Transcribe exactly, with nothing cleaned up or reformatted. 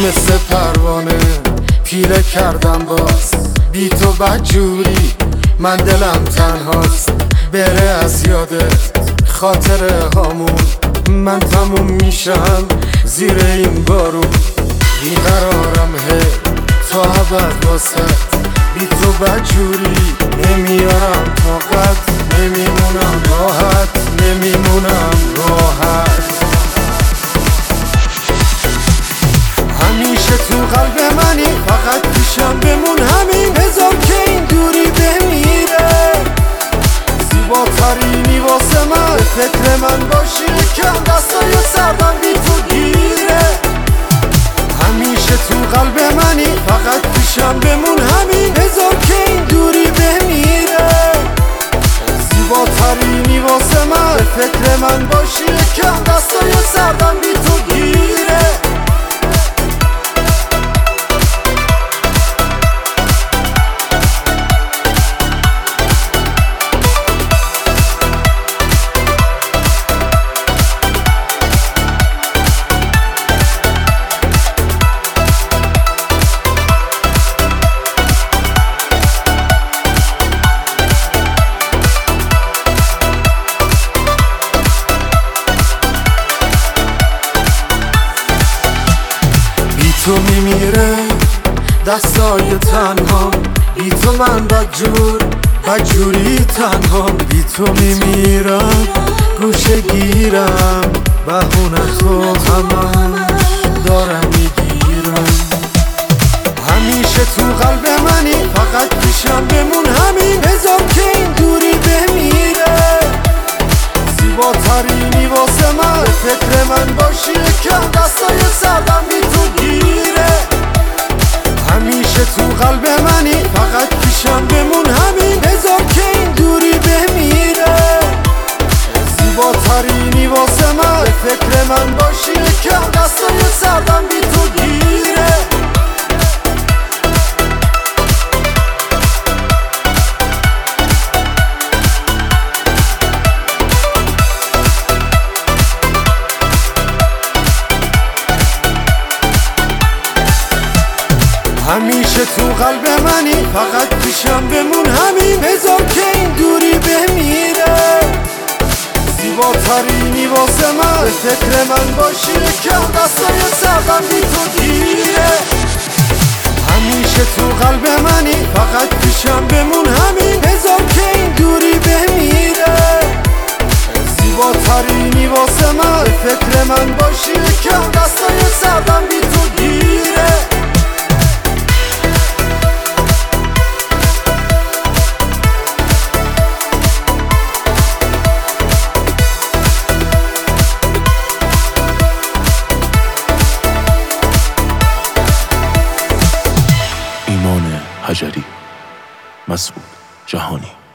مثل پروانه پیله کردم باز، بی تو بدجوری من دلم تنهاست. بره از یادت خاطره هامون، من تموم میشم زیر این بارون. بیقرارم هی تا ابد واسه، بی تو بدجوری نمیارم طاقت. نمیمونم راحت، نمیمونم راحت. همیشه تو قلب منی، فقط پیشم بمون همین. بذار که این دوری بمیره، زیباترینی واسه من. به فکر من باشی یکم، دستای سردم بی تو گیره. همیشه تو قلب منی، فقط پیشم بمون همین. بذار که این دوری بمیره، زیباترینی واسه من. به فکر من باشی یکم، دستای سردم بی تو گیره. تو میمیره دستای تنها، بی تو من بدجور بدجوری تنها. بی تو میمیرم گوشه گیرم، بهونه تو همه دارم میگیرم. همیشه تو قلب منی، فقط پیشم بمون همین. بذار که این دوری بمیره، زیباترینی واسه من. به فکر من باشی یکم، دستای سردم بی تو گیره. همیشه تو قلب منی، فقط پیشم بمون همین. بذار که این دوری بمیره، زیباترینی واسه من. به فکر من باشی یکم، دستای سردم بی تو گیره. همیشه تو قلب منی، فقط پیشم بمون همین. بذار که این دوری بمیره، زیباترینی واسه من. به فکر من باشی یکم، دستای سردم بی تو گیره. همیشه تو قلب منی، فقط پیشم بمون همین. بذار که این دوری بمیره، زیباترینی واسه من. به فکر من باشی یکم، دستای سردم بی تو گیره. ایمان حجری، مسعود جهانی.